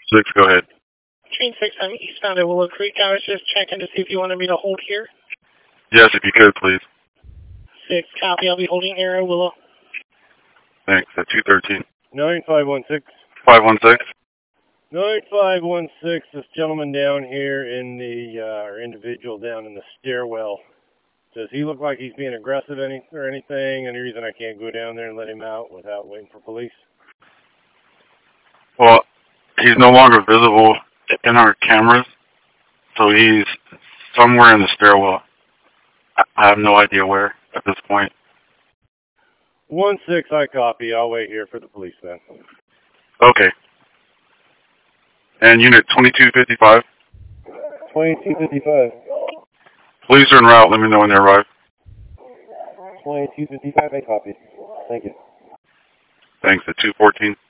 6, go ahead. Train 6, I'm eastbound at Willow Creek. I was just checking to see if you wanted me to hold here. Yes, if you could, please. 6, copy. I'll be holding Arrow Willow. Thanks. At 213. 9516. 516. 9516. This gentleman down here in the, or individual down in the stairwell. Does he look like he's being aggressive or anything? Any reason I can't go down there and let him out without waiting for police? Well, he's no longer visible in our cameras, so he's somewhere in the stairwell. I have no idea where at this point. 16, I copy. I'll wait here for the police then. Okay. And unit 2255. 2255. Police are en route. Let me know when they arrive. 2255, I copy. Thank you. Thanks. At 214.